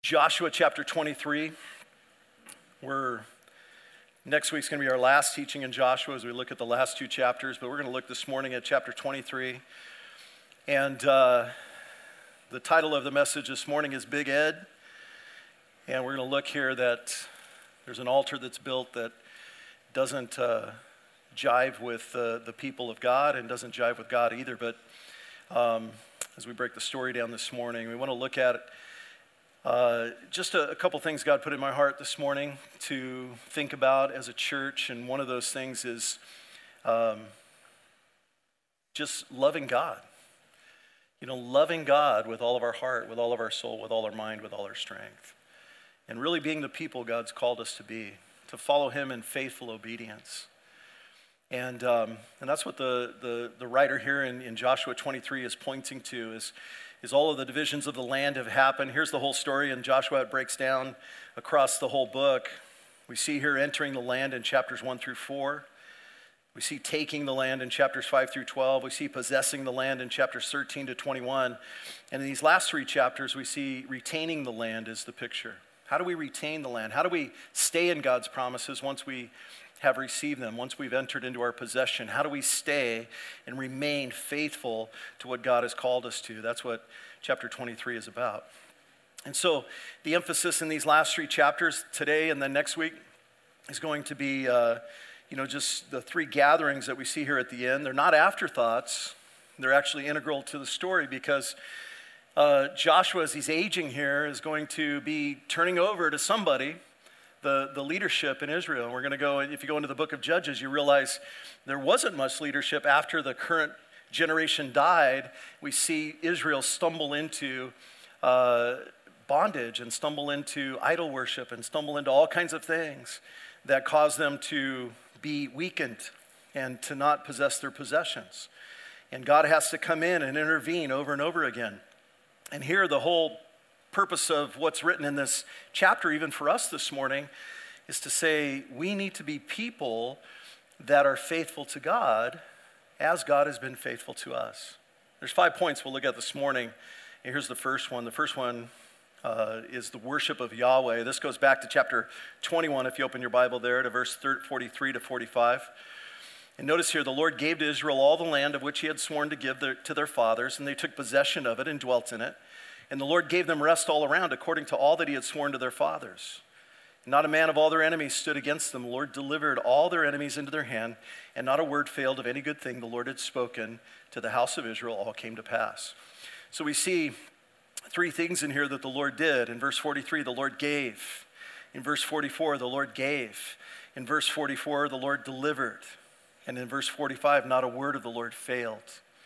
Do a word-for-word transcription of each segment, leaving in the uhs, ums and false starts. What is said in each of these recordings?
Joshua chapter twenty-three. We're next week's going to be our last teaching in Joshua as we look at the last two chapters, but we're going to look this morning at chapter twenty-three. And uh, the title of the message this morning is Big Ed. And we're going to look here that there's an altar that's built that doesn't uh, jive with uh, the people of God and doesn't jive with God either. But um, as we break the story down this morning, we want to look at it. Uh, just a, a couple things God put in my heart this morning to think about as a church, and one of those things is um, just loving God. You know, loving God with all of our heart, with all of our soul, with all our mind, with all our strength. And really being the people God's called us to be, to follow Him in faithful obedience. And um, and that's what the, the, the writer here in, in Joshua twenty-three is pointing to, is is all of the divisions of the land have happened. Here's the whole story in Joshua. It breaks down across the whole book. We see here entering the land in chapters one through four. We see taking the land in chapters five through twelve. We see possessing the land in chapters thirteen to twenty-one. And in these last three chapters, we see retaining the land is the picture. How do we retain the land? How do we stay in God's promises once we have received them, once we've entered into our possession? How do we stay and remain faithful to what God has called us to? That's what chapter twenty-three is about. And so the emphasis in these last three chapters today and then next week is going to be, uh, you know, just the three gatherings that we see here at the end. They're not afterthoughts. They're actually integral to the story, because uh, Joshua, as he's aging here, is going to be turning over to somebody The, the leadership in Israel. And we're going to go, if you go into the book of Judges, you realize there wasn't much leadership after the current generation died. We see Israel stumble into uh, bondage and stumble into idol worship and stumble into all kinds of things that cause them to be weakened and to not possess their possessions. And God has to come in and intervene over and over again. And here the whole purpose of what's written in this chapter, even for us this morning, is to say we need to be people that are faithful to God as God has been faithful to us. There's five points we'll look at this morning. And here's the first one. The first one uh, is the worship of Yahweh. This goes back to chapter twenty-one, if you open your Bible there, to verse forty-three to forty-five. And notice here, the Lord gave to Israel all the land of which He had sworn to give their, to their fathers, and they took possession of it and dwelt in it. And the Lord gave them rest all around, according to all that He had sworn to their fathers. Not a man of all their enemies stood against them. The Lord delivered all their enemies into their hand, and not a word failed of any good thing the Lord had spoken to the house of Israel. All came to pass. So we see three things in here that the Lord did. In verse forty-three, the Lord gave. In verse forty-four, the Lord gave. In verse forty-four, the Lord delivered. And in verse forty-five, not a word of the Lord failed.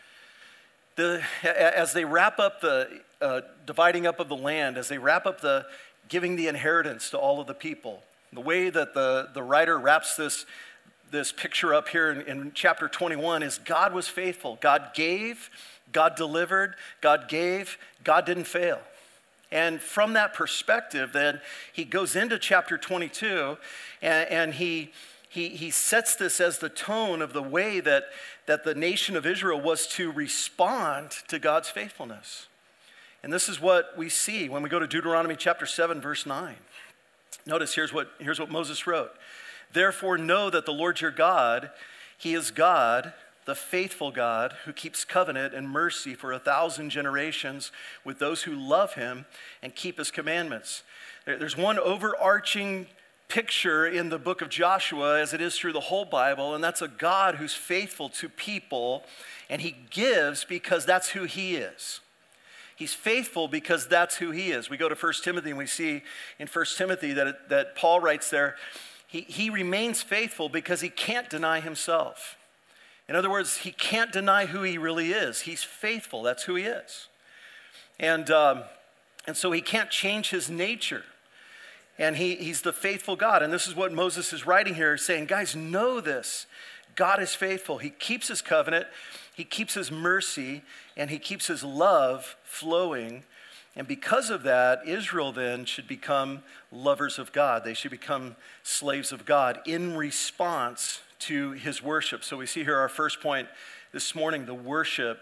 The, as they wrap up the uh, dividing up of the land, as they wrap up the giving the inheritance to all of the people, the way that the, the writer wraps this, this picture up here in, in chapter twenty-one is God was faithful. God gave, God delivered, God gave, God didn't fail. And from that perspective, then, he goes into chapter twenty-two, and, and he, he, he sets this as the tone of the way that that the nation of Israel was to respond to God's faithfulness. And this is what we see when we go to Deuteronomy chapter seven, verse nine. Notice here's what, here's what Moses wrote. Therefore know that the Lord your God, He is God, the faithful God, who keeps covenant and mercy for a thousand generations with those who love Him and keep His commandments. There's one overarching picture in the book of Joshua, as it is through the whole Bible, and that's a God who's faithful to people, and He gives because that's who He is. He's faithful because that's who He is. We go to First Timothy and we see in First Timothy that, it, that Paul writes there, he, he remains faithful because he can't deny himself. In other words, he can't deny who he really is. He's faithful. That's who he is. And, um, and so he can't change his nature. And he, he's the faithful God. And this is what Moses is writing here, saying, guys, know this. God is faithful. He keeps His covenant. He keeps His mercy. And He keeps His love flowing. And because of that, Israel then should become lovers of God. They should become slaves of God in response to His worship. So we see here our first point this morning, the worship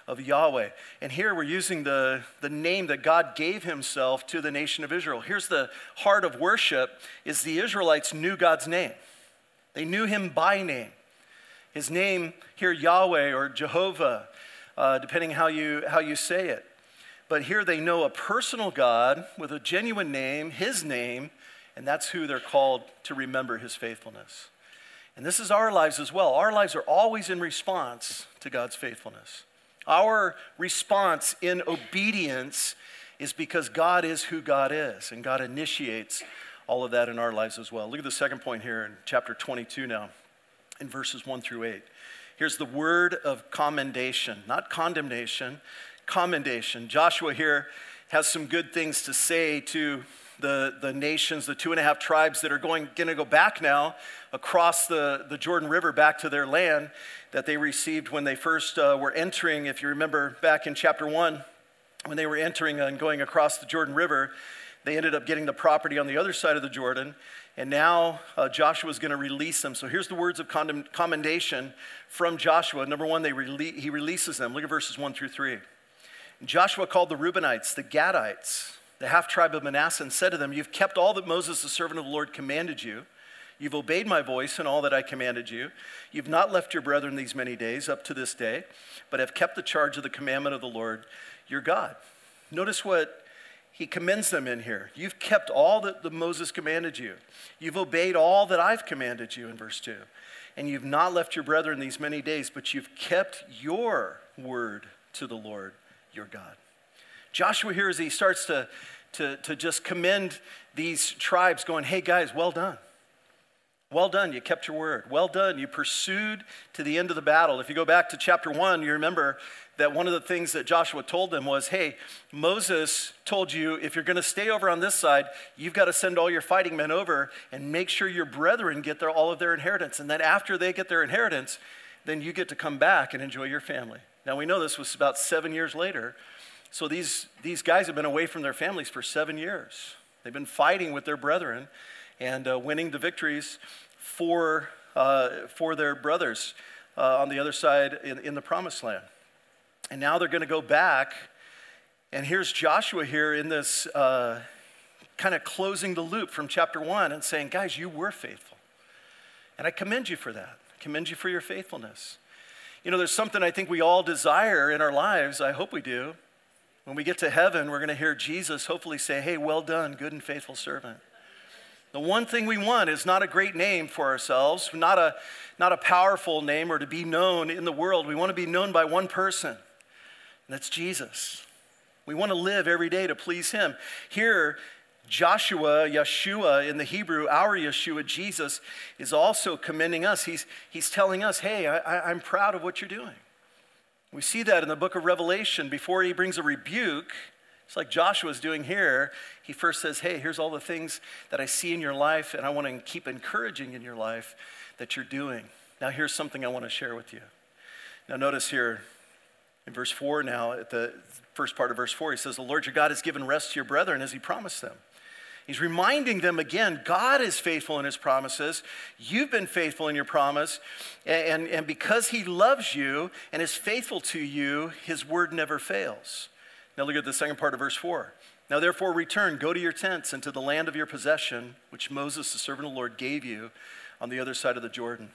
of Yahweh. And here we're using the, the name that God gave himself to the nation of Israel. Here's the heart of worship, is the Israelites knew God's name. They knew him by name. His name here, Yahweh or Jehovah, uh, depending how you, how you say it. But here they know a personal God with a genuine name, his name, and that's who they're called to remember his faithfulness. And this is our lives as well. Our lives are always in response to God's faithfulness. Our response in obedience is because God is who God is, and God initiates all of that in our lives as well. Look at the second point here in chapter twenty-two now, in verses one through eight. Here's the word of commendation, not condemnation, commendation. Joshua here has some good things to say to the, the nations, the two and a half tribes that are going, going to go back now across the, the Jordan River back to their land that they received when they first uh, were entering. If you remember back in chapter one, when they were entering and going across the Jordan River, they ended up getting the property on the other side of the Jordan. And now uh, Joshua is going to release them. So here's the words of condemn- commendation from Joshua. Number one, they rele- he releases them. Look at verses one through three. Joshua called the Reubenites, the Gadites, the half-tribe of Manasseh, and said to them, "You've kept all that Moses, the servant of the Lord, commanded you. You've obeyed my voice in all that I commanded you. You've not left your brethren these many days up to this day, but have kept the charge of the commandment of the Lord your God." Notice what he commends them in here. You've kept all that the Moses commanded you. You've obeyed all that I've commanded you in verse two. And you've not left your brethren these many days, but you've kept your word to the Lord your God. Joshua here, as he starts to, to, to just commend these tribes, going, hey guys, well done. Well done, you kept your word. Well done, you pursued to the end of the battle. If you go back to chapter one, you remember that one of the things that Joshua told them was, hey, Moses told you if you're going to stay over on this side, you've got to send all your fighting men over and make sure your brethren get their, all of their inheritance. And then after they get their inheritance, then you get to come back and enjoy your family. Now we know this was about seven years later. So these, these guys have been away from their families for seven years. They've been fighting with their brethren and uh, winning the victories for, uh, for their brothers uh, on the other side in, in the promised land. And now they're going to go back, and here's Joshua here in this uh, kind of closing the loop from chapter one and saying, guys, you were faithful. And I commend you for that. I commend you for your faithfulness. You know, there's something I think we all desire in our lives. I hope we do. When we get to heaven, we're going to hear Jesus hopefully say, hey, well done, good and faithful servant. The one thing we want is not a great name for ourselves, not a, not a powerful name or to be known in the world. We want to be known by one person. And that's Jesus. We want to live every day to please him. Here, Joshua, Yeshua in the Hebrew, our Yeshua, Jesus, is also commending us. He's, he's telling us, hey, I, I'm proud of what you're doing. We see that in the book of Revelation. Before he brings a rebuke, it's like Joshua's doing here. He first says, hey, here's all the things that I see in your life, and I want to keep encouraging in your life that you're doing. Now, here's something I want to share with you. Now, notice here, in verse four now, at the first part of verse four, he says, the Lord your God has given rest to your brethren as he promised them. He's reminding them again, God is faithful in his promises. You've been faithful in your promise. And, and because he loves you and is faithful to you, his word never fails. Now look at the second part of verse four. Now therefore return, go to your tents and to the land of your possession, which Moses, the servant of the Lord, gave you on the other side of the Jordan.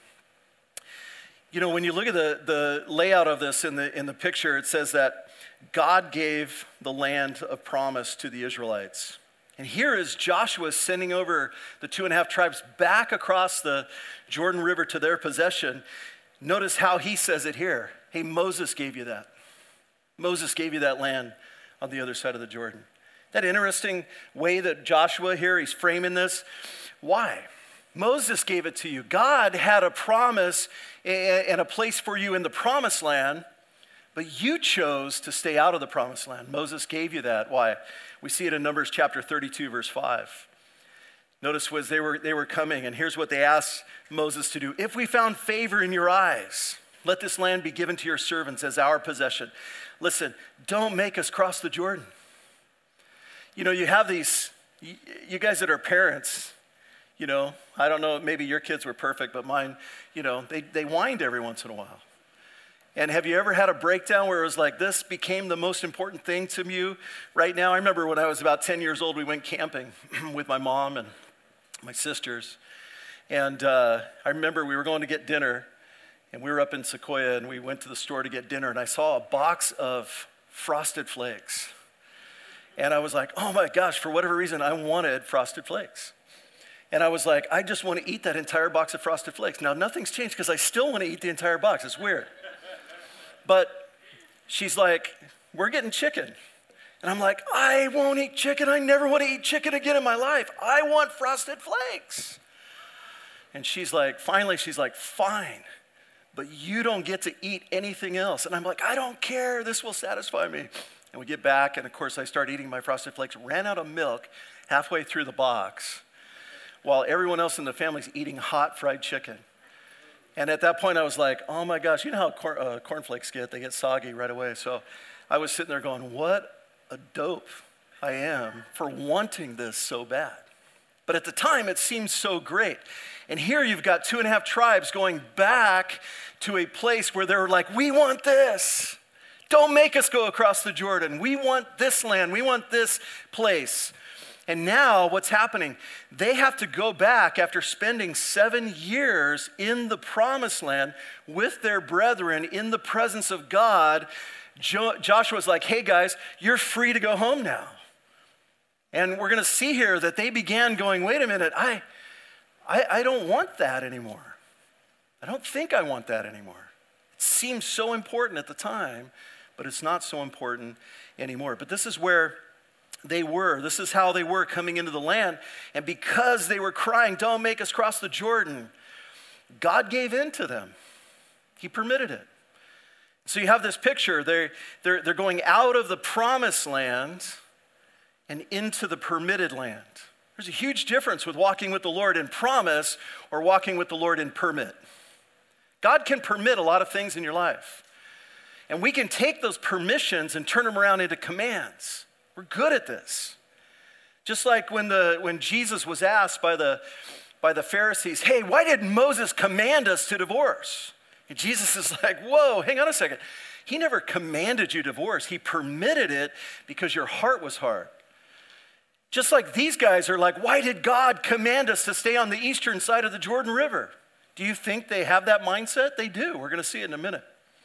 You know, when you look at the, the layout of this in the, in the picture, it says that God gave the land of promise to the Israelites. And here is Joshua sending over the two and a half tribes back across the Jordan River to their possession. Notice how he says it here. Hey, Moses gave you that. Moses gave you that land on the other side of the Jordan. That interesting way that Joshua here, he's framing this. Why? Moses gave it to you. God had a promise and a place for you in the promised land, but you chose to stay out of the promised land. Moses gave you that. Why? We see it in Numbers chapter thirty-two, verse five. Notice was they were, they were coming, and here's what they asked Moses to do. If we found favor in your eyes, let this land be given to your servants as our possession. Listen, don't make us cross the Jordan. You know, you have these, you guys that are parents, you know, I don't know, maybe your kids were perfect, but mine, you know, they, they whined every once in a while. And have you ever had a breakdown where it was like, this became the most important thing to you right now? I remember when I was about ten years old, we went camping with my mom and my sisters. And uh, I remember we were going to get dinner, and we were up in Sequoia, and we went to the store to get dinner, and I saw a box of Frosted Flakes. And I was like, oh my gosh, for whatever reason, I wanted Frosted Flakes. And I was like, I just want to eat that entire box of Frosted Flakes. Now, nothing's changed because I still want to eat the entire box. It's weird. But she's like, we're getting chicken. And I'm like, I won't eat chicken. I never want to eat chicken again in my life. I want Frosted Flakes. And she's like, finally, she's like, fine, but you don't get to eat anything else. And I'm like, I don't care. This will satisfy me. And we get back, and of course, I start eating my Frosted Flakes, ran out of milk halfway through the box, while everyone else in the family's eating hot fried chicken. And at that point, I was like, oh my gosh, you know how corn, uh, cornflakes get? They get soggy right away. So I was sitting there going, what a dope I am for wanting this so bad. But at the time, it seemed so great. And here you've got two and a half tribes going back to a place where they're like, we want this. Don't make us go across the Jordan. We want this land. We want this place. And now what's happening? They have to go back after spending seven years in the promised land with their brethren in the presence of God. Jo- Joshua's like, hey guys, you're free to go home now. And we're going to see here that they began going, wait a minute, I, I, I don't want that anymore. I don't think I want that anymore. It seems so important at the time, but it's not so important anymore. But this is where they were. This is how they were coming into the land. And because they were crying, don't make us cross the Jordan, God gave in to them. He permitted it. So you have this picture. They're, they're, they're going out of the promised land and into the permitted land. There's a huge difference with walking with the Lord in promise or walking with the Lord in permit. God can permit a lot of things in your life. And we can take those permissions and turn them around into commands. We're good at this. Just like when the when Jesus was asked by the by the Pharisees, hey, why did Moses command us to divorce? And Jesus is like, whoa, hang on a second. He never commanded you to divorce. He permitted it because your heart was hard. Just like these guys are like, why did God command us to stay on the eastern side of the Jordan River? Do you think they have that mindset? They do. We're going to see it in a minute.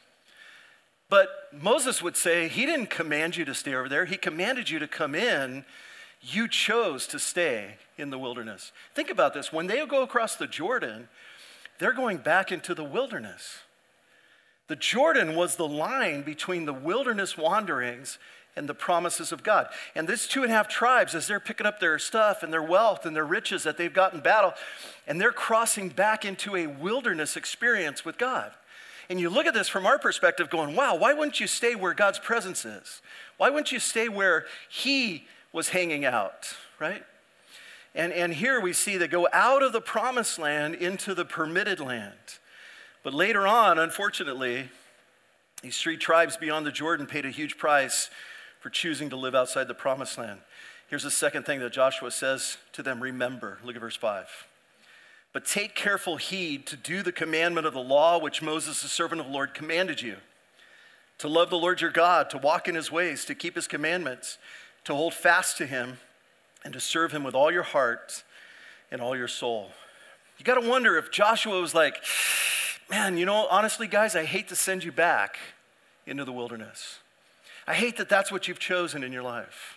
But Moses would say, he didn't command you to stay over there. He commanded you to come in. You chose to stay in the wilderness. Think about this. When they go across the Jordan, they're going back into the wilderness. The Jordan was the line between the wilderness wanderings and the promises of God. And these two and a half tribes, as they're picking up their stuff and their wealth and their riches that they've got in battle, and they're crossing back into a wilderness experience with God. And you look at this from our perspective going, wow, why wouldn't you stay where God's presence is? Why wouldn't you stay where he was hanging out, right? And, and here we see they go out of the promised land into the permitted land. But later on, unfortunately, these three tribes beyond the Jordan paid a huge price for choosing to live outside the promised land. Here's the second thing that Joshua says to them, remember. Look at verse five. But take careful heed to do the commandment of the law which Moses, the servant of the Lord, commanded you. To love the Lord your God, to walk in his ways, to keep his commandments, to hold fast to him, and to serve him with all your heart and all your soul. You got to wonder if Joshua was like, man, you know, honestly, guys, I hate to send you back into the wilderness. I hate that that's what you've chosen in your life.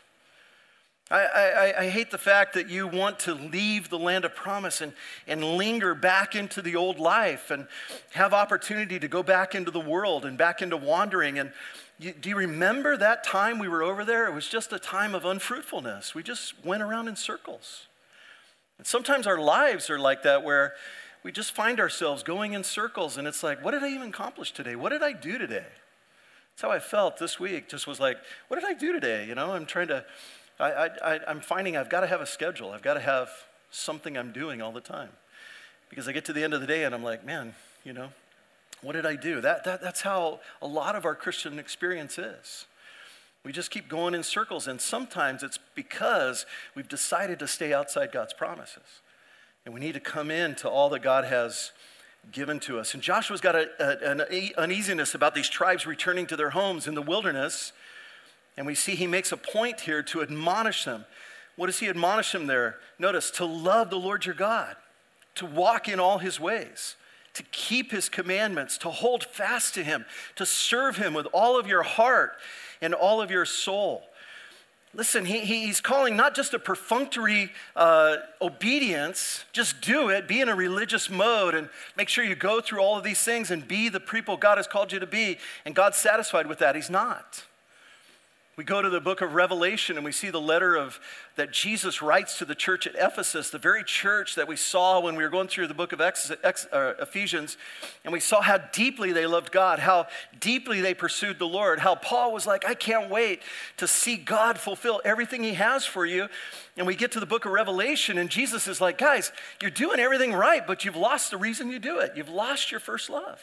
I, I, I hate the fact that you want to leave the land of promise and, and linger back into the old life and have opportunity to go back into the world and back into wandering. And you, do you remember that time we were over there? It was just a time of unfruitfulness. We just went around in circles. And sometimes our lives are like that, where we just find ourselves going in circles, and it's like, what did I even accomplish today? What did I do today? That's how I felt this week. Just was like, what did I do today? You know, I'm trying to... I, I, I'm finding I've got to have a schedule. I've got to have something I'm doing all the time. Because I get to the end of the day and I'm like, man, you know, what did I do? That, that, that's how a lot of our Christian experience is. We just keep going in circles, and sometimes it's because we've decided to stay outside God's promises. And we need to come in to all that God has given to us. And Joshua's got a, a, an uneasiness about these tribes returning to their homes in the wilderness. And we see he makes a point here to admonish them. What does he admonish them there? Notice, to love the Lord your God, to walk in all his ways, to keep his commandments, to hold fast to him, to serve him with all of your heart and all of your soul. Listen, he, he's calling not just a perfunctory uh, obedience, just do it, be in a religious mode and make sure you go through all of these things and be the people God has called you to be, and God's satisfied with that. He's not. We go to the book of Revelation and we see the letter of that Jesus writes to the church at Ephesus, the very church that we saw when we were going through the book of Ex, Ex, uh, Ephesians, and we saw how deeply they loved God, how deeply they pursued the Lord, how Paul was like, I can't wait to see God fulfill everything he has for you. And we get to the book of Revelation and Jesus is like, guys, you're doing everything right, but you've lost the reason you do it. You've lost your first love.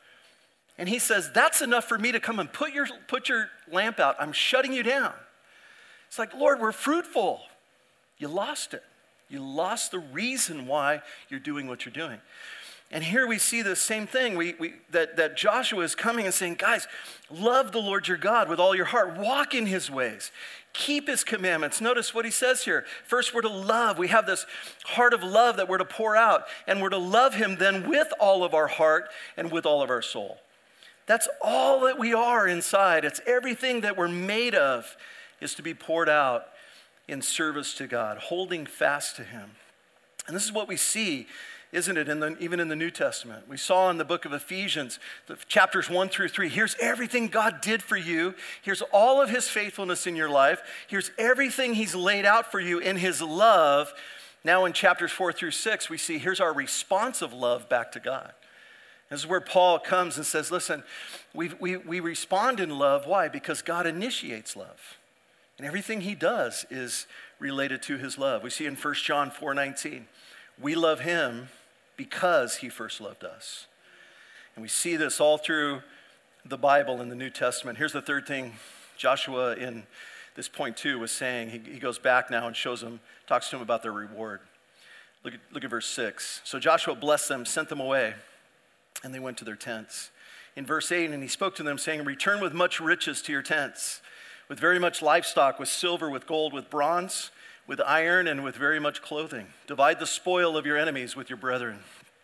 And he says, that's enough for me to come and put your, put your lamp out. I'm shutting you down. It's like, Lord, we're fruitful. You lost it. You lost the reason why you're doing what you're doing. And here we see the same thing, we, we, that, that Joshua is coming and saying, guys, love the Lord your God with all your heart. Walk in his ways. Keep his commandments. Notice what he says here. First, we're to love. We have this heart of love that we're to pour out. And we're to love him then with all of our heart and with all of our soul. That's all that we are inside. It's everything that we're made of is to be poured out in service to God, holding fast to him. And this is what we see, isn't it, in the, even in the New Testament. We saw in the book of Ephesians, the chapters one through three, here's everything God did for you. Here's all of his faithfulness in your life. Here's everything he's laid out for you in his love. Now in chapters four through six, we see here's our response of love back to God. This is where Paul comes and says, listen, we, we, we respond in love. Why? Because God initiates love. And everything he does is related to his love. We see in First John four nineteen, we love him because he first loved us. And we see this all through the Bible in the New Testament. Here's the third thing Joshua in this point two was saying. He, he goes back now and shows them, talks to them about their reward. Look at, look at verse six. So Joshua blessed them, sent them away, and they went to their tents. In verse eight, and he spoke to them, saying, return with much riches to your tents, with very much livestock, with silver, with gold, with bronze, with iron, and with very much clothing. Divide the spoil of your enemies with your brethren.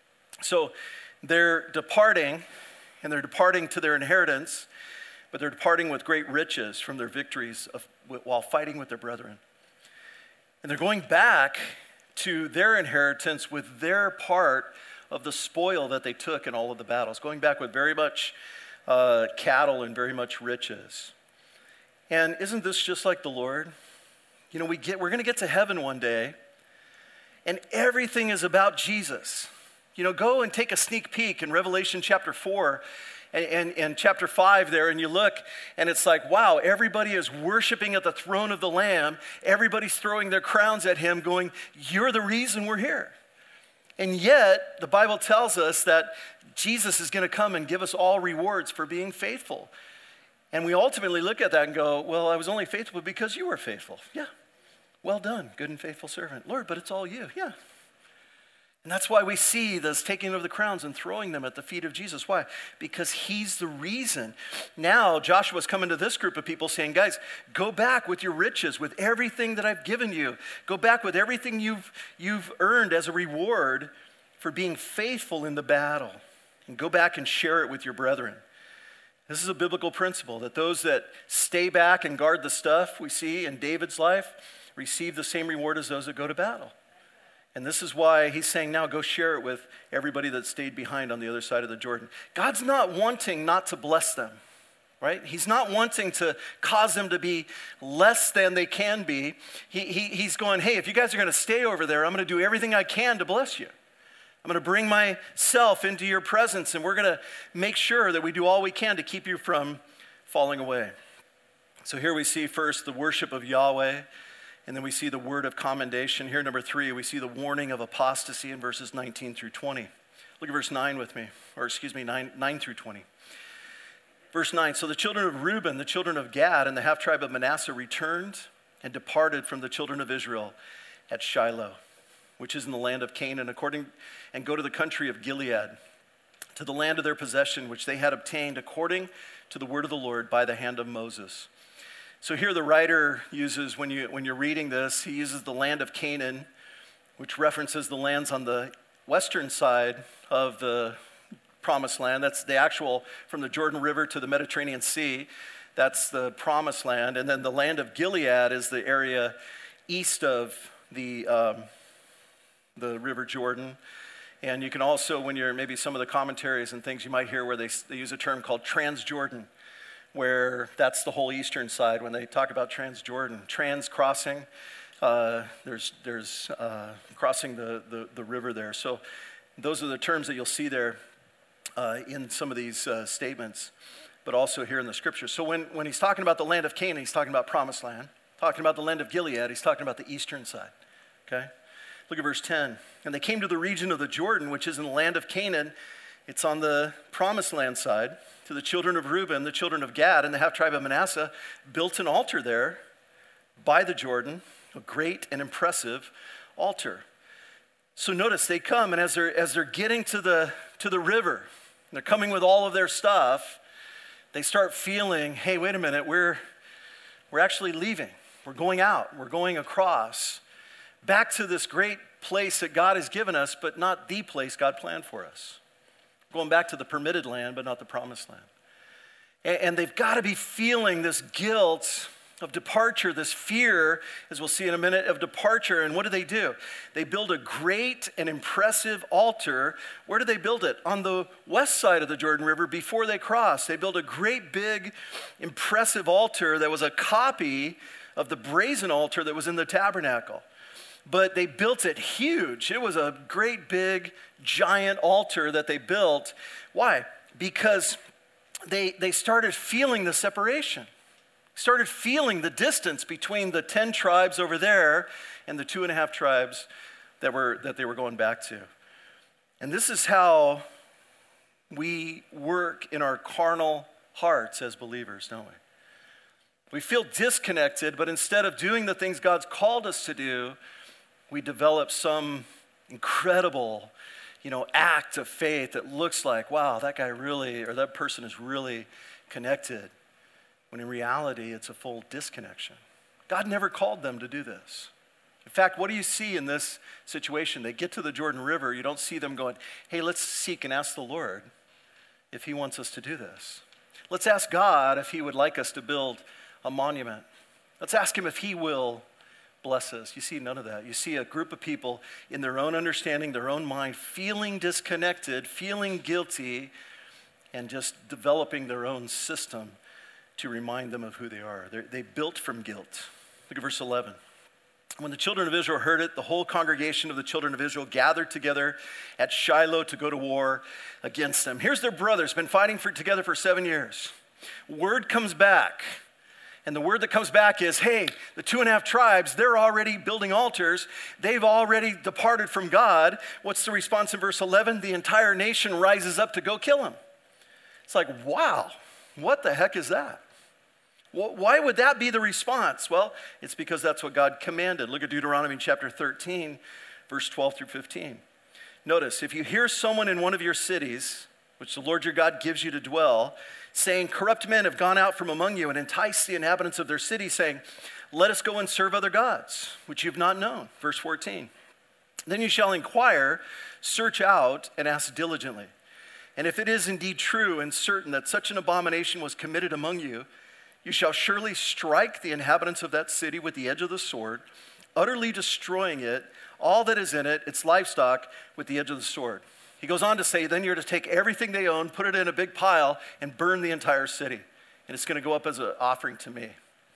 So they're departing, and they're departing to their inheritance, but they're departing with great riches from their victories of, while fighting with their brethren. And they're going back to their inheritance with their part of the spoil that they took in all of the battles, going back with very much uh, cattle and very much riches. And isn't this just like the Lord? You know, we get, we're going to get to heaven one day, and everything is about Jesus. You know, go and take a sneak peek in Revelation chapter four and, and, and chapter five there, and you look, and it's like, wow, everybody is worshiping at the throne of the Lamb. Everybody's throwing their crowns at him, going, you're the reason we're here. And yet, the Bible tells us that Jesus is going to come and give us all rewards for being faithful. And we ultimately look at that and go, well, I was only faithful because you were faithful. Yeah, well done, good and faithful servant. Lord, but it's all you. Yeah. And that's why we see this taking of the crowns and throwing them at the feet of Jesus. Why? Because he's the reason. Now, Joshua's coming to this group of people saying, guys, go back with your riches, with everything that I've given you. Go back with everything you've, you've earned as a reward for being faithful in the battle. And go back and share it with your brethren. This is a biblical principle, that those that stay back and guard the stuff we see in David's life receive the same reward as those that go to battle. And this is why he's saying, now go share it with everybody that stayed behind on the other side of the Jordan. God's not wanting not to bless them, right? He's not wanting to cause them to be less than they can be. He, he, he's going, hey, if you guys are going to stay over there, I'm going to do everything I can to bless you. I'm going to bring myself into your presence, and we're going to make sure that we do all we can to keep you from falling away. So here we see first the worship of Yahweh. And then we see the word of commendation. Here, number three, we see the warning of apostasy in verses nineteen through twenty. Look at verse nine with me, or excuse me, nine, nine through twenty. Verse nine, so the children of Reuben, the children of Gad, and the half-tribe of Manasseh returned and departed from the children of Israel at Shiloh, which is in the land of Canaan, according, and go to the country of Gilead. to the land of their possession, which they had obtained according to the word of the Lord by the hand of Moses. So here the writer uses, when, you, when you're reading this, he uses the land of Canaan, which references the lands on the western side of the promised land. That's the actual, from the Jordan River to the Mediterranean Sea, that's the promised land. And then the land of Gilead is the area east of the, um, the River Jordan. And you can also, when you're maybe some of the commentaries and things, you might hear where they, they use a term called Transjordan, where that's the whole eastern side when they talk about Transjordan. Trans crossing, uh, there's, there's uh, crossing the, the, the river there. So those are the terms that you'll see there uh, in some of these uh, statements, but also here in the scripture. So when, when he's talking about the land of Canaan, he's talking about promised land. Talking about the land of Gilead, he's talking about the eastern side, okay? Look at verse ten. And they came to the region of the Jordan, which is in the land of Canaan. It's on the promised land side. To the children of Reuben, the children of Gad, and the half-tribe of Manasseh, built an altar there by the Jordan, a great and impressive altar. So notice they come, and as they're, as they're getting to the, to the river, they're coming with all of their stuff, they start feeling, hey, wait a minute, we're, we're actually leaving. We're going out. We're going across. Back to this great place that God has given us, but not the place God planned for us. Going back to the permitted land, but not the promised land. And, and they've got to be feeling this guilt of departure, this fear, as we'll see in a minute, of departure. And what do they do? They build a great and impressive altar. Where do they build it? On the west side of the Jordan River before they cross. They build a great, big, impressive altar that was a copy of the brazen altar that was in the tabernacle. But they built it huge. It was a great big giant altar that they built. Why? Because they, they started feeling the separation. Started feeling the distance between the ten tribes over there and the two and a half tribes that were that they were going back to. And this is how we work in our carnal hearts as believers, don't we? We feel disconnected, but instead of doing the things God's called us to do, we develop some incredible, you know, act of faith that looks like, wow, that guy really, or that person is really connected. When in reality, it's a full disconnection. God never called them to do this. In fact, what do you see in this situation? They get to the Jordan River. You don't see them going, hey, let's seek and ask the Lord if he wants us to do this. Let's ask God if he would like us to build a monument. Let's ask him if he will bless us. You see none of that. You see a group of people in their own understanding, their own mind, feeling disconnected, feeling guilty, and just developing their own system to remind them of who they are. They're, they built from guilt. Look at verse eleven. When the children of Israel heard it, the whole congregation of the children of Israel gathered together at Shiloh to go to war against them. Here's their brothers, been fighting for, together for seven years. Word comes back. And the word that comes back is, hey, the two and a half tribes, they're already building altars. They've already departed from God. What's the response in verse eleven? The entire nation rises up to go kill him. It's like, wow, what the heck is that? Why would that be the response? Well, it's because that's what God commanded. Look at Deuteronomy chapter thirteen, verse twelve through fifteen. Notice, if you hear someone in one of your cities, which the Lord your God gives you to dwell, saying, corrupt men have gone out from among you and enticed the inhabitants of their city, saying, let us go and serve other gods, which you've not known. Verse fourteen. Then you shall inquire, search out, and ask diligently. And if it is indeed true and certain that such an abomination was committed among you, you shall surely strike the inhabitants of that city with the edge of the sword, utterly destroying it, all that is in it, its livestock, with the edge of the sword. He goes on to say, then you're to take everything they own, put it in a big pile, and burn the entire city. And it's going to go up as an offering to me.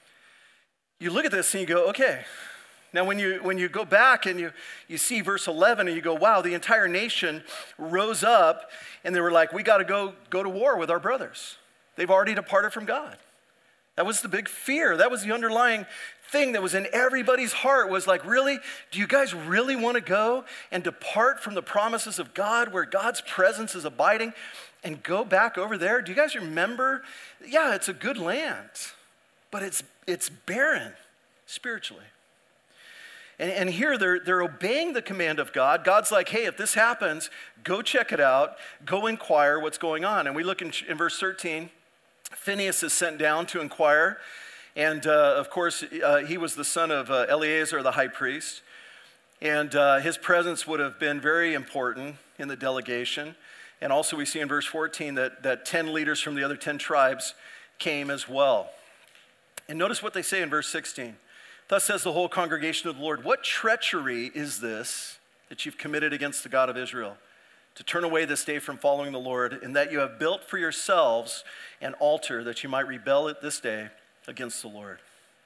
You look at this and you go, okay. Now when you when you go back and you, you see verse eleven and you go, wow, the entire nation rose up and they were like, we got to go go to war with our brothers. They've already departed from God. That was the big fear. That was the underlying thing that was in everybody's heart, was like, really? Do you guys really want to go and depart from the promises of God where God's presence is abiding and go back over there? Do you guys remember? Yeah, it's a good land, but it's it's barren spiritually. And, and here they're, they're obeying the command of God. God's like, hey, if this happens, go check it out. Go inquire what's going on. And we look in, in verse thirteen. Phinehas is sent down to inquire. And uh, of course, uh, he was the son of uh, Eleazar, the high priest. And uh, his presence would have been very important in the delegation. And also we see in verse fourteen that, that ten leaders from the other ten tribes came as well. And notice what they say in verse sixteen. Thus says the whole congregation of the Lord, what treachery is this that you've committed against the God of Israel, to turn away this day from following the Lord, and that you have built for yourselves an altar that you might rebel at this day against the Lord.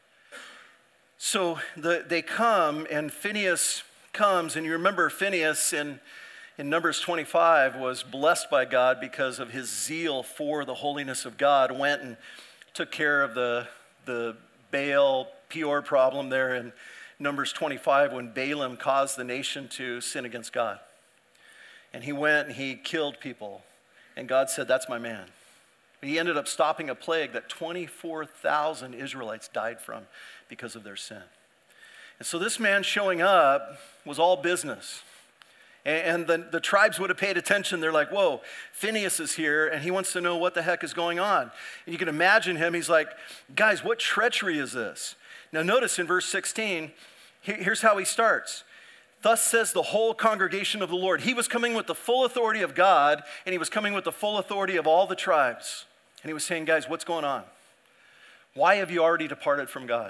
So the, they come, and Phinehas comes, and you remember Phinehas in, in Numbers twenty-five was blessed by God because of his zeal for the holiness of God, went and took care of the, the Baal Peor problem there in Numbers twenty-five when Balaam caused the nation to sin against God. And he went and he killed people, and God said, that's my man. He ended up stopping a plague that twenty-four thousand Israelites died from because of their sin. And so this man showing up was all business. And the, the tribes would have paid attention. They're like, whoa, Phinehas is here, and he wants to know what the heck is going on. And you can imagine him. He's like, guys, what treachery is this? Now notice in verse sixteen, here's how he starts. Thus says the whole congregation of the Lord. He was coming with the full authority of God, and he was coming with the full authority of all the tribes. And he was saying, guys, what's going on? Why have you already departed from God?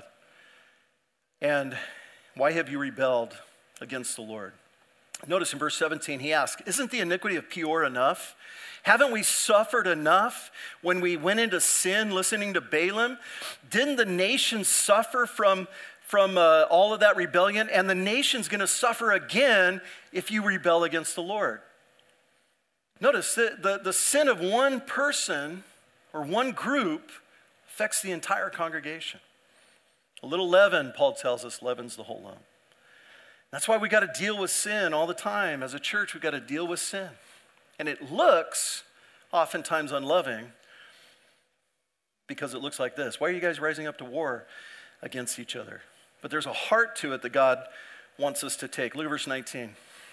And why have you rebelled against the Lord? Notice in verse seventeen, he asks, isn't the iniquity of Peor enough? Haven't we suffered enough when we went into sin listening to Balaam? Didn't the nation suffer from, from uh, all of that rebellion? And the nation's going to suffer again if you rebel against the Lord. Notice the, the, the sin of one person or one group affects the entire congregation. A little leaven, Paul tells us, leavens the whole lump. That's why we got to deal with sin all the time. As a church, we got to deal with sin. And it looks oftentimes unloving because it looks like this. Why are you guys rising up to war against each other? But there's a heart to it that God wants us to take. Look at verse nineteen.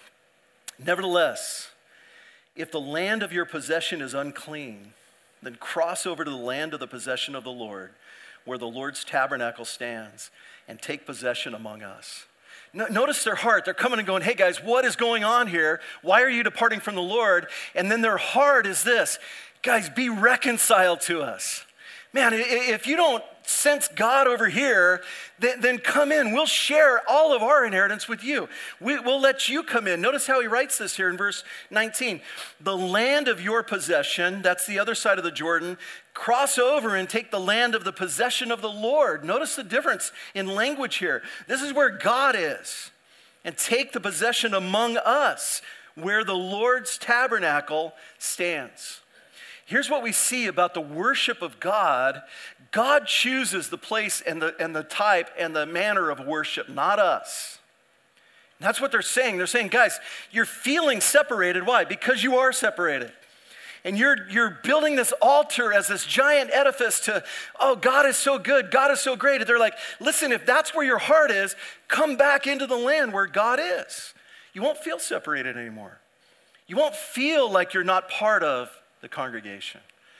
Nevertheless, if the land of your possession is unclean, then cross over to the land of the possession of the Lord, where the Lord's tabernacle stands, and take possession among us. Notice their heart. They're coming and going, hey guys, what is going on here? Why are you departing from the Lord? And then their heart is this, guys, be reconciled to us. Man, if you don't sense God over here, then, then come in. We'll share all of our inheritance with you. We, we'll let you come in. Notice how he writes this here in verse nineteen. The land of your possession, that's the other side of the Jordan, cross over and take the land of the possession of the Lord. Notice the difference in language here. This is where God is. And take the possession among us, where the Lord's tabernacle stands. Here's what we see about the worship of God. God chooses the place and the, and the type and the manner of worship, not us. And that's what they're saying. They're saying, guys, you're feeling separated. Why? Because you are separated. And you're, you're building this altar as this giant edifice to, oh, God is so good. God is so great. And they're like, listen, if that's where your heart is, come back into the land where God is. You won't feel separated anymore. You won't feel like you're not part of the congregation.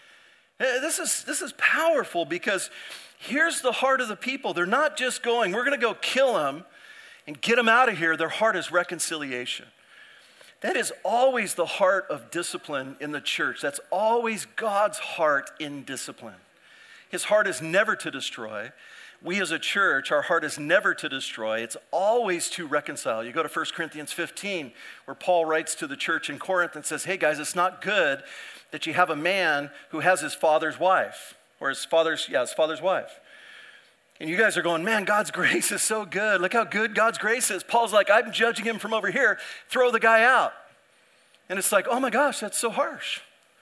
This is, this is powerful because here's the heart of the people. They're not just going, we're going to go kill them and get them out of here. Their heart is reconciliation. That is always the heart of discipline in the church. That's always God's heart in discipline. His heart is never to destroy. We as a church, our heart is never to destroy. It's always to reconcile. You go to First Corinthians fifteen, where Paul writes to the church in Corinth and says, hey guys, it's not good that you have a man who has his father's wife, or his father's, yeah, his father's wife. And you guys are going, man, God's grace is so good. Look how good God's grace is. Paul's like, I'm judging him from over here. Throw the guy out. And it's like, oh my gosh, that's so harsh.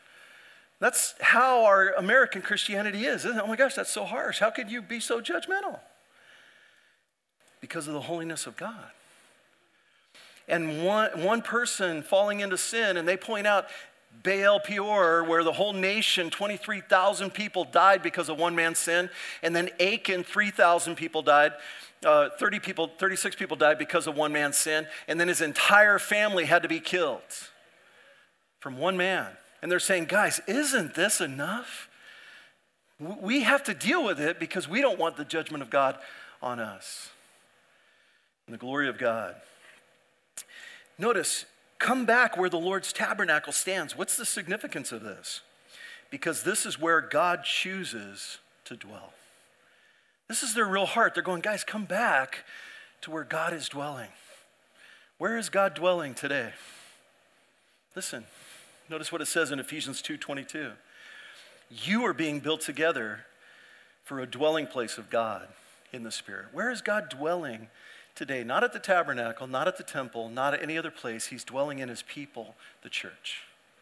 That's how our American Christianity is, isn't it? Oh my gosh, that's so harsh. How could you be so judgmental? Because of the holiness of God. And one, one person falling into sin, and they point out, Baal Peor, where the whole nation, twenty-three thousand people died because of one man's sin. And then Achan, three thousand people died. Uh, thirty people, thirty-six people died because of one man's sin. And then his entire family had to be killed from one man. And they're saying, guys, isn't this enough? We have to deal with it because we don't want the judgment of God on us. And the glory of God. Notice, come back where the Lord's tabernacle stands. What's the significance of this? Because this is where God chooses to dwell. This is their real heart. They're going, guys, come back to where God is dwelling. Where is God dwelling today? Listen, notice what it says in Ephesians two twenty-two. You are being built together for a dwelling place of God in the Spirit. Where is God dwelling today? Not at the tabernacle, not at the temple, not at any other place. He's dwelling in his people, the church.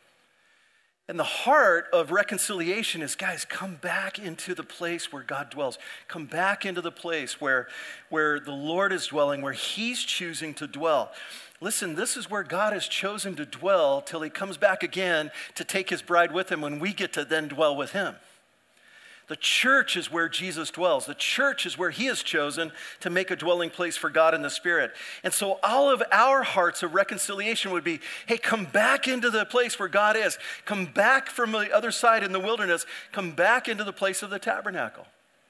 And the heart of reconciliation is, guys, come back into the place where God dwells. Come back into the place where, where the Lord is dwelling, where he's choosing to dwell. Listen, this is where God has chosen to dwell till he comes back again to take his bride with him when we get to then dwell with him. The church is where Jesus dwells. The church is where he has chosen to make a dwelling place for God in the Spirit. And so all of our hearts of reconciliation would be, hey, come back into the place where God is. Come back from the other side in the wilderness. Come back into the place of the tabernacle.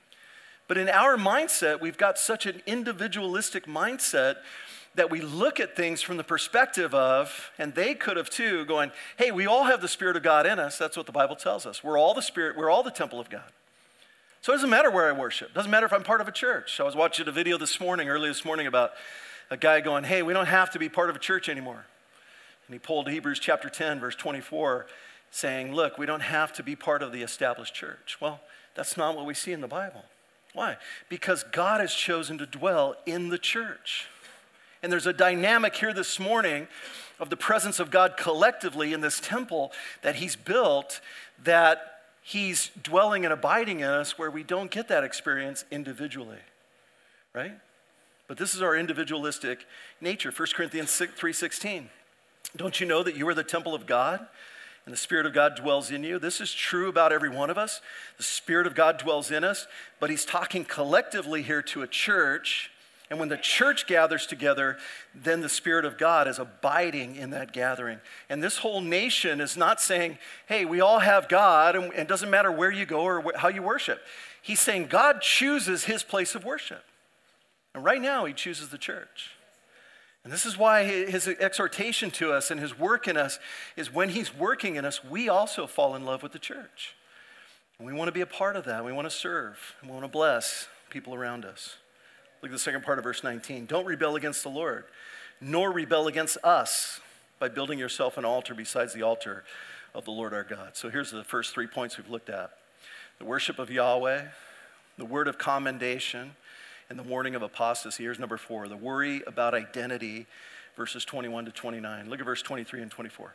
But in our mindset, we've got such an individualistic mindset that we look at things from the perspective of, and they could have too, going, hey, we all have the Spirit of God in us. That's what the Bible tells us. We're all the Spirit, we're all the temple of God. So it doesn't matter where I worship. It doesn't matter if I'm part of a church. I was watching a video this morning, early this morning, about a guy going, hey, we don't have to be part of a church anymore. And he pulled Hebrews chapter ten, verse twenty-four, saying, look, we don't have to be part of the established church. Well, that's not what we see in the Bible. Why? Because God has chosen to dwell in the church. And there's a dynamic here this morning of the presence of God collectively in this temple that he's built, that he's dwelling and abiding in us where we don't get that experience individually, right? But this is our individualistic nature. First Corinthians three sixteen. Don't you know that you are the temple of God and the Spirit of God dwells in you? This is true about every one of us. The Spirit of God dwells in us, but he's talking collectively here to a church. And when the church gathers together, then the Spirit of God is abiding in that gathering. And this whole nation is not saying, hey, we all have God, and it doesn't matter where you go or how you worship. He's saying God chooses his place of worship. And right now, he chooses the church. And this is why his exhortation to us and his work in us is when he's working in us, we also fall in love with the church. And we want to be a part of that. We want to serve. And we want to bless people around us. Look at the second part of verse nineteen. Don't rebel against the Lord, nor rebel against us by building yourself an altar besides the altar of the Lord our God. So here's the first three points we've looked at. The worship of Yahweh, the word of commendation, and the warning of apostasy. Here's number four, the worry about identity, verses twenty-one to twenty-nine. Look at verse twenty-three and twenty-four.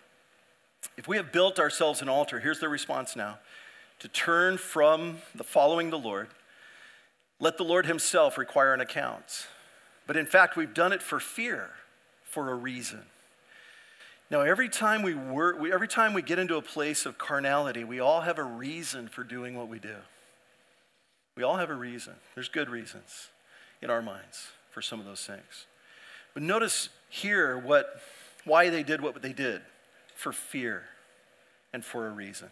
If we have built ourselves an altar, here's the response now, to turn from the following the Lord, let the Lord himself require an account. But in fact, we've done it for fear, for a reason. Now, every time we work, we, every time we get into a place of carnality, we all have a reason for doing what we do. We all have a reason. There's good reasons in our minds for some of those things. But notice here what, why they did what they did. For fear and for a reason.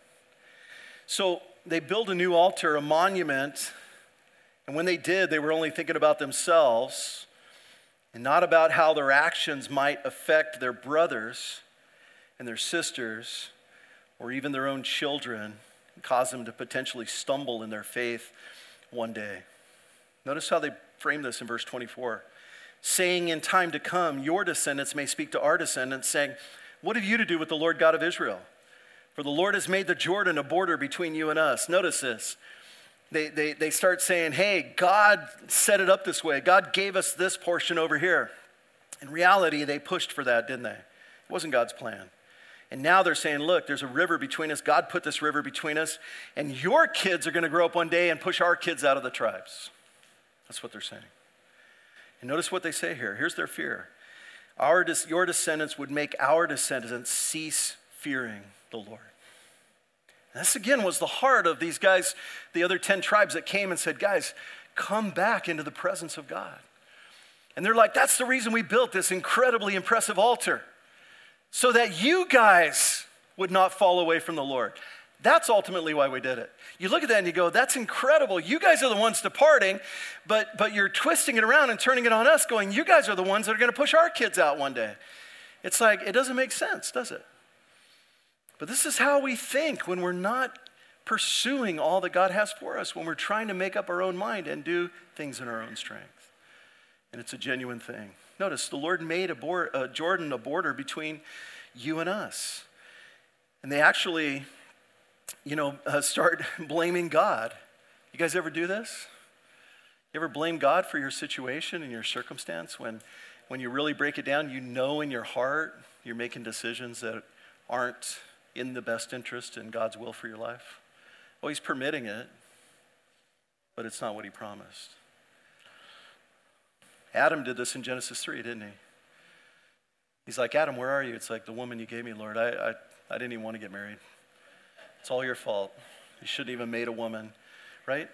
So they built a new altar, a monument. And when they did, they were only thinking about themselves and not about how their actions might affect their brothers and their sisters or even their own children and cause them to potentially stumble in their faith one day. Notice how they frame this in verse twenty-four. Saying in time to come, your descendants may speak to our descendants, saying, what have you to do with the Lord God of Israel? For the Lord has made the Jordan a border between you and us. Notice this. They, they, they start saying, hey, God set it up this way. God gave us this portion over here. In reality, they pushed for that, didn't they? It wasn't God's plan. And now they're saying, look, there's a river between us. God put this river between us. And your kids are going to grow up one day and push our kids out of the tribes. That's what they're saying. And notice what they say here. Here's their fear. Our, your descendants would make our descendants cease fearing the Lord. And this again was the heart of these guys, the other ten tribes that came and said, guys, come back into the presence of God. And they're like, that's the reason we built this incredibly impressive altar, so that you guys would not fall away from the Lord. That's ultimately why we did it. You look at that and you go, that's incredible. You guys are the ones departing, but, but you're twisting it around and turning it on us, going, you guys are the ones that are going to push our kids out one day. It's like, it doesn't make sense, does it? But this is how we think when we're not pursuing all that God has for us, when we're trying to make up our own mind and do things in our own strength. And it's a genuine thing. Notice, the Lord made a bor- uh, Jordan a border between you and us. And they actually, you know, uh, start blaming God. You guys ever do this? You ever blame God for your situation and your circumstance when, when you really break it down, you know in your heart you're making decisions that aren't in the best interest in God's will for your life? Well, he's permitting it, but it's not what he promised. Adam did this in Genesis three, didn't he? He's like, Adam, where are you? It's like, the woman you gave me, Lord. I, I, I didn't even want to get married. It's all your fault. You shouldn't even made a woman, right?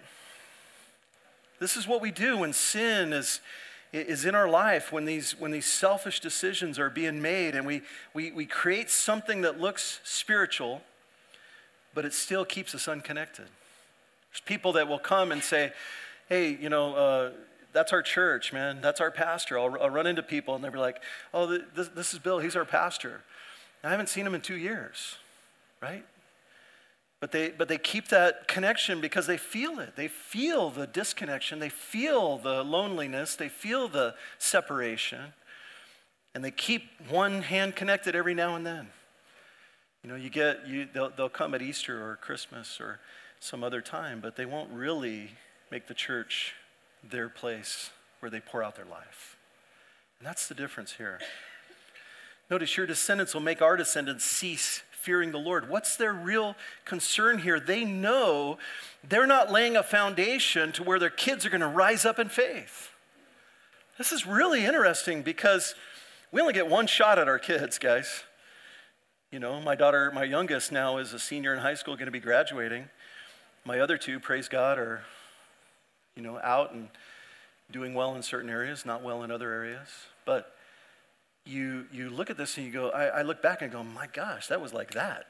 This is what we do when sin is, is in our life, when these, when these selfish decisions are being made, and we, we, we create something that looks spiritual, but it still keeps us unconnected. There's people that will come and say, hey, you know, uh, that's our church, man. That's our pastor. I'll, I'll run into people and they'll be like, oh, this, this is Bill. He's our pastor. I haven't seen him in two years, right? But they, but they keep that connection because they feel it. They feel the disconnection. They feel the loneliness. They feel the separation. And they keep one hand connected every now and then. You know, you get, you, they'll, they'll come at Easter or Christmas or some other time, but they won't really make the church their place where they pour out their life. And that's the difference here. Notice, your descendants will make our descendants cease fearing the Lord. What's their real concern here? They know they're not laying a foundation to where their kids are going to rise up in faith. This is really interesting because we only get one shot at our kids, guys. You know, my daughter, my youngest now is a senior in high school, going to be graduating. My other two, praise God, are, you know, out and doing well in certain areas, not well in other areas. But you you look at this and you go, I, I look back and go, my gosh, that was like that.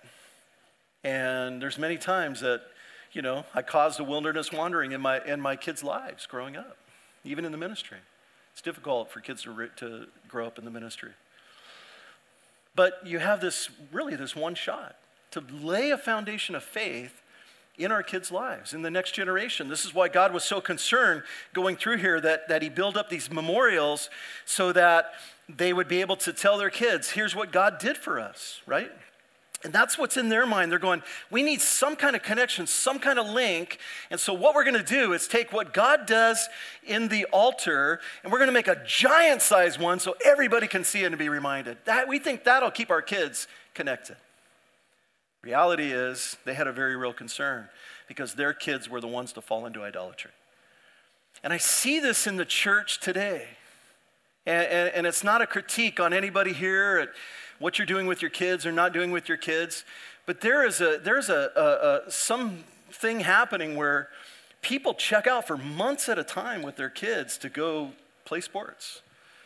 And there's many times that, you know, I caused a wilderness wandering in my in my kids' lives growing up, even in the ministry. It's difficult for kids to to grow up in the ministry. But you have this, really this one shot to lay a foundation of faith in our kids' lives, in the next generation. This is why God was so concerned going through here that, that he built up these memorials so that they would be able to tell their kids, here's what God did for us, right? And that's what's in their mind. They're going, we need some kind of connection, some kind of link. And so what we're going to do is take what God does in the altar, and we're going to make a giant size one so everybody can see it and be reminded. That, we think that'll keep our kids connected. Reality is they had a very real concern because their kids were the ones to fall into idolatry. And I see this in the church today. And, and, and it's not a critique on anybody here at what you're doing with your kids or not doing with your kids. But there is a there's a, a, a something happening where people check out for months at a time with their kids to go play sports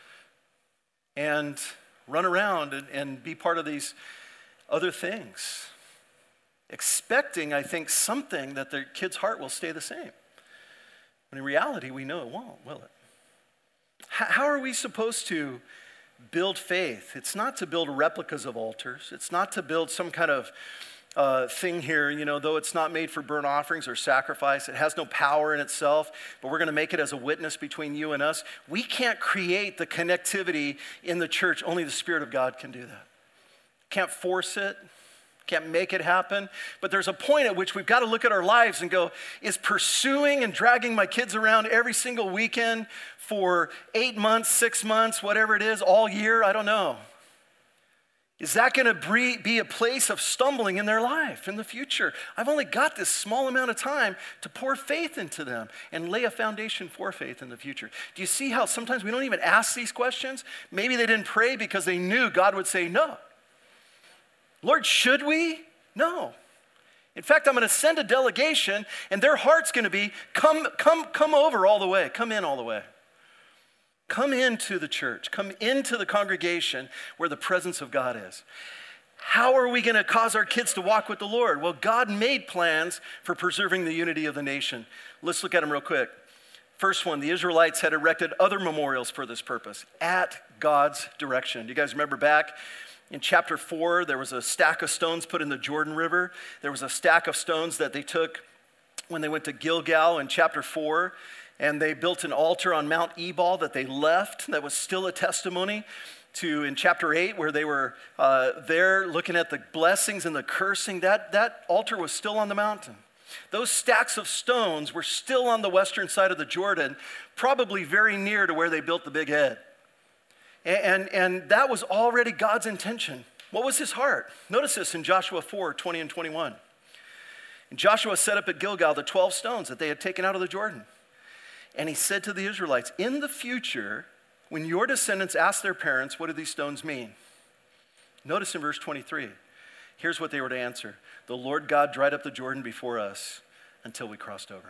and run around and, and be part of these other things, expecting, I think, something that their kid's heart will stay the same. When in reality, we know it won't, will it? How are we supposed to build faith? It's not to build replicas of altars. It's not to build some kind of uh, thing here, you know, though it's not made for burnt offerings or sacrifice. It has no power in itself, but we're going to make it as a witness between you and us. We can't create the connectivity in the church. Only the Spirit of God can do that. Can't force it. Can't make it happen. But there's a point at which we've got to look at our lives and go, is pursuing and dragging my kids around every single weekend for eight months, six months, whatever it is, all year? I don't know. Is that going to be a place of stumbling in their life in the future? I've only got this small amount of time to pour faith into them and lay a foundation for faith in the future. Do you see how sometimes we don't even ask these questions? Maybe they didn't pray because they knew God would say no. Lord, should we? No. In fact, I'm going to send a delegation, and their heart's going to be, come, come, come over all the way. Come in all the way. Come into the church. Come into the congregation where the presence of God is. How are we going to cause our kids to walk with the Lord? Well, God made plans for preserving the unity of the nation. Let's look at them real quick. First one, the Israelites had erected other memorials for this purpose at God's direction. Do you guys remember back in chapter four, there was a stack of stones put in the Jordan River. There was a stack of stones that they took when they went to Gilgal in chapter four, and they built an altar on Mount Ebal that they left that was still a testimony to in chapter eight, where they were uh, there looking at the blessings and the cursing. That, that altar was still on the mountain. Those stacks of stones were still on the western side of the Jordan, probably very near to where they built the big head. And, and that was already God's intention. What was his heart? Notice this in Joshua four, twenty and twenty-one. And Joshua set up at Gilgal the twelve stones that they had taken out of the Jordan. And he said to the Israelites, in the future, when your descendants ask their parents, what do these stones mean? Notice in verse twenty-three, here's what they were to answer. The Lord God dried up the Jordan before us until we crossed over.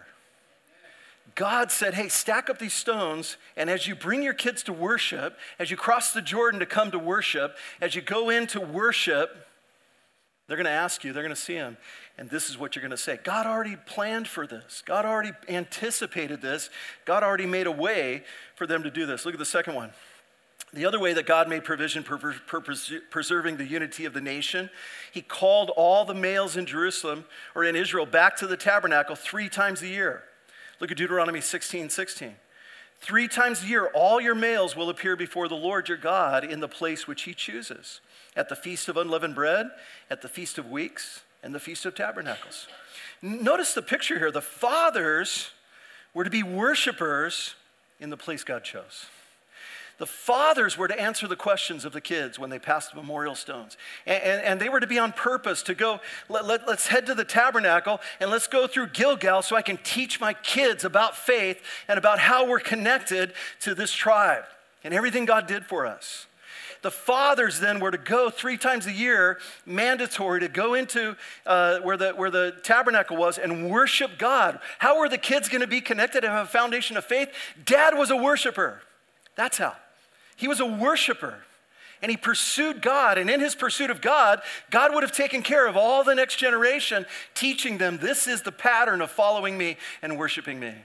God said, hey, stack up these stones, and as you bring your kids to worship, as you cross the Jordan to come to worship, as you go into worship, they're going to ask you, they're going to see him, and this is what you're going to say. God already planned for this. God already anticipated this. God already made a way for them to do this. Look at the second one. The other way that God made provision for preserving the unity of the nation, he called all the males in Jerusalem or in Israel back to the tabernacle three times a year. Look at Deuteronomy sixteen sixteen. Three times a year, all your males will appear before the Lord your God in the place which he chooses, at the Feast of Unleavened Bread, at the Feast of Weeks, and the Feast of Tabernacles. Notice the picture here. The fathers were to be worshipers in the place God chose. The fathers were to answer the questions of the kids when they passed the memorial stones. And, and, and they were to be on purpose to go, let, let, let's head to the tabernacle and let's go through Gilgal so I can teach my kids about faith and about how we're connected to this tribe and everything God did for us. The fathers then were to go three times a year, mandatory, to go into uh, where, the, where the tabernacle was and worship God. How were the kids going to be connected and have a foundation of faith? Dad was a worshiper. That's how. He was a worshiper, and he pursued God, and in his pursuit of God, God would have taken care of all the next generation, teaching them this is the pattern of following me and worshiping me.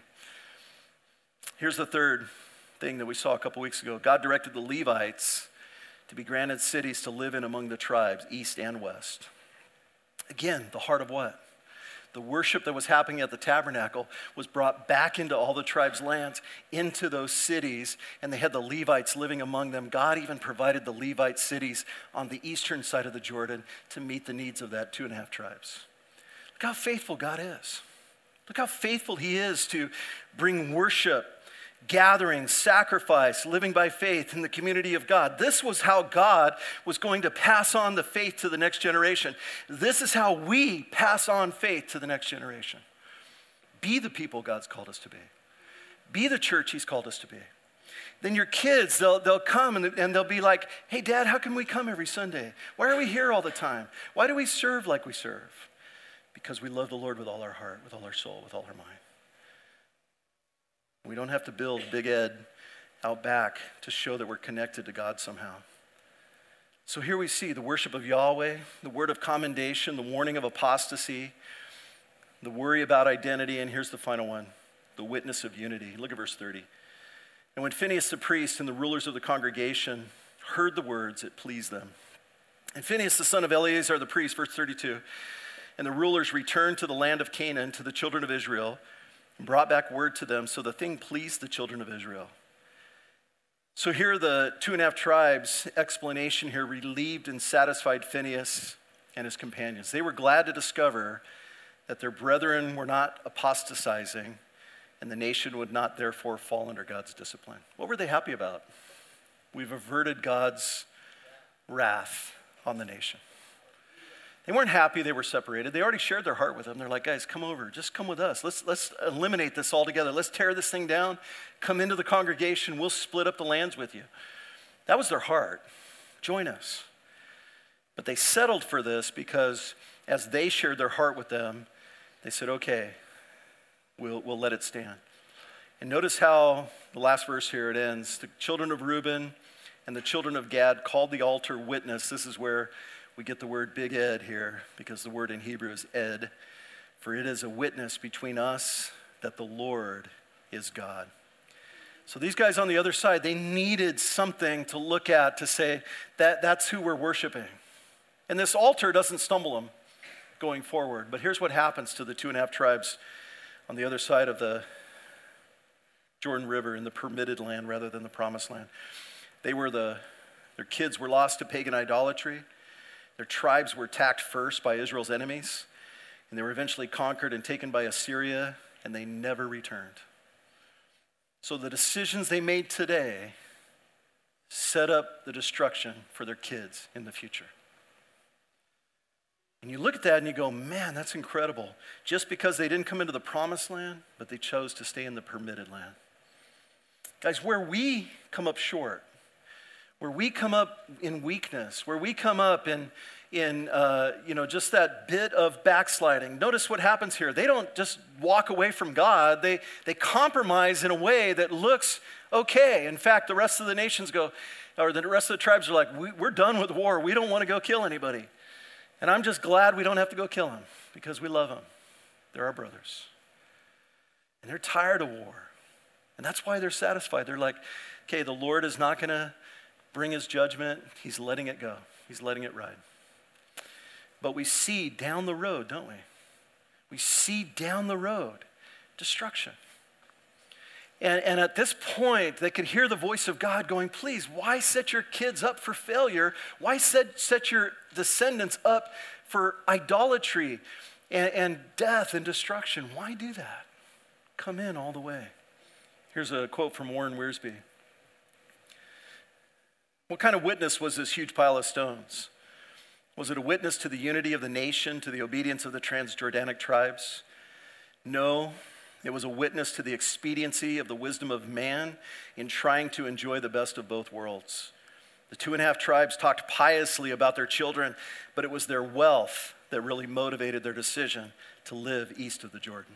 Here's the third thing that we saw a couple weeks ago. God directed the Levites to be granted cities to live in among the tribes, east and west. Again, the heart of what? The worship that was happening at the tabernacle was brought back into all the tribes' lands, into those cities, and they had the Levites living among them. God even provided the Levite cities on the eastern side of the Jordan to meet the needs of that two and a half tribes. Look how faithful God is. Look how faithful he is to bring worship, gathering, sacrifice, living by faith in the community of God. This was how God was going to pass on the faith to the next generation. This is how we pass on faith to the next generation. Be the people God's called us to be. Be the church he's called us to be. Then your kids, they'll, they'll come and, and they'll be like, hey, Dad, how come we come every Sunday? Why are we here all the time? Why do we serve like we serve? Because we love the Lord with all our heart, with all our soul, with all our mind. We don't have to build Big Ed out back to show that we're connected to God somehow. So here we see the worship of Yahweh, the word of commendation, the warning of apostasy, the worry about identity, and here's the final one, the witness of unity. Look at verse thirty. And when Phinehas the priest and the rulers of the congregation heard the words, it pleased them. And Phinehas the son of Eleazar the priest, verse thirty-two, and the rulers returned to the land of Canaan to the children of Israel, and brought back word to them, so the thing pleased the children of Israel. So here the two and a half tribes explanation here relieved and satisfied Phinehas and his companions. They were glad to discover that their brethren were not apostatizing and the nation would not therefore fall under God's discipline. What were they happy about? We've averted God's wrath on the nation. They weren't happy they were separated. They already shared their heart with them. They're like, guys, come over. Just come with us. Let's, let's eliminate this altogether. Let's tear this thing down. Come into the congregation. We'll split up the lands with you. That was their heart. Join us. But they settled for this because as they shared their heart with them, they said, okay, we'll, we'll let it stand. And notice how the last verse here, it ends. The children of Reuben and the children of Gad called the altar witness. This is where we get the word big Ed here, because the word in Hebrew is Ed. For it is a witness between us that the Lord is God. So these guys on the other side, they needed something to look at to say that that's who we're worshiping. And this altar doesn't stumble them going forward. But here's what happens to the two and a half tribes on the other side of the Jordan River, in the permitted land rather than the promised land. They were the, their kids were lost to pagan idolatry. Their tribes were attacked first by Israel's enemies, and they were eventually conquered and taken by Assyria, and they never returned. So the decisions they made today set up the destruction for their kids in the future. And you look at that and you go, man, that's incredible. Just because they didn't come into the promised land, but they chose to stay in the permitted land. Guys, where we come up short, where we come up in weakness, where we come up in, in uh, you know, just that bit of backsliding. Notice what happens here. They don't just walk away from God. They, they compromise in a way that looks okay. In fact, the rest of the nations go, or the rest of the tribes are like, we, we're done with war. We don't want to go kill anybody. And I'm just glad we don't have to go kill them, because we love them. They're our brothers. And they're tired of war. And that's why they're satisfied. They're like, okay, the Lord is not going to bring his judgment. He's letting it go. He's letting it ride. But we see down the road, don't we? We see down the road destruction. And, and at this point, they could hear the voice of God going, please, why set your kids up for failure? Why set, set your descendants up for idolatry and, and death and destruction? Why do that? Come in all the way. Here's a quote from Warren Wiersbe. What kind of witness was this huge pile of stones? Was it a witness to the unity of the nation, to the obedience of the Transjordanic tribes? No, it was a witness to the expediency of the wisdom of man in trying to enjoy the best of both worlds. The two and a half tribes talked piously about their children, but it was their wealth that really motivated their decision to live east of the Jordan.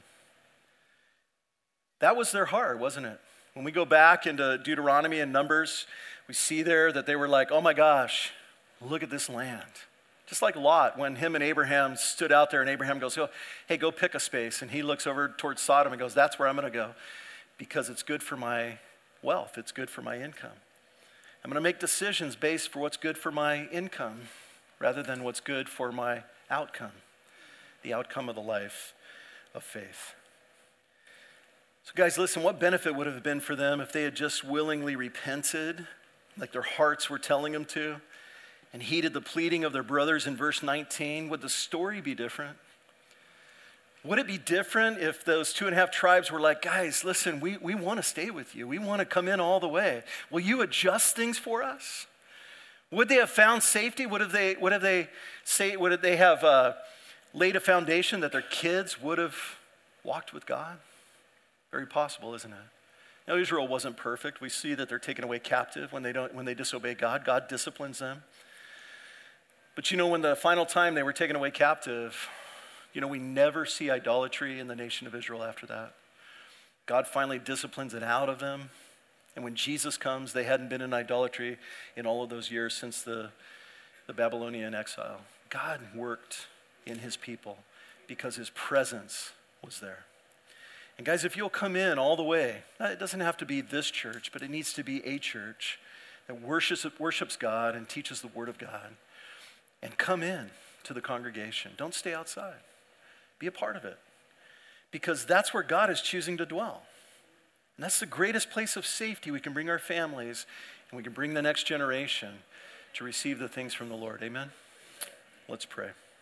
That was their heart, wasn't it? When we go back into Deuteronomy and Numbers, we see there that they were like, oh my gosh, look at this land. Just like Lot, when him and Abraham stood out there and Abraham goes, oh, hey, go pick a space. And he looks over towards Sodom and goes, that's where I'm going to go, because it's good for my wealth. It's good for my income. I'm going to make decisions based for what's good for my income rather than what's good for my outcome, the outcome of the life of faith. So guys, listen, what benefit would have been for them if they had just willingly repented, like their hearts were telling them to, and heeded the pleading of their brothers in verse nineteen? Would the story be different? Would it be different if those two and a half tribes were like, guys, listen, we, we want to stay with you. We want to come in all the way. Will you adjust things for us? Would they have found safety? Would have they, would have they, say, would they have uh, laid a foundation that their kids would have walked with God? Very possible, isn't it? Now, Israel wasn't perfect. We see that they're taken away captive when they don't, when they disobey God. God disciplines them. But you know, when the final time they were taken away captive, you know, we never see idolatry in the nation of Israel after that. God finally disciplines it out of them. And when Jesus comes, they hadn't been in idolatry in all of those years since the, the Babylonian exile. God worked in his people because his presence was there. And guys, if you'll come in all the way, it doesn't have to be this church, but it needs to be a church that worships, worships God and teaches the word of God. And come in to the congregation. Don't stay outside. Be a part of it. Because that's where God is choosing to dwell. And that's the greatest place of safety. We can bring our families and we can bring the next generation to receive the things from the Lord. Amen? Let's pray.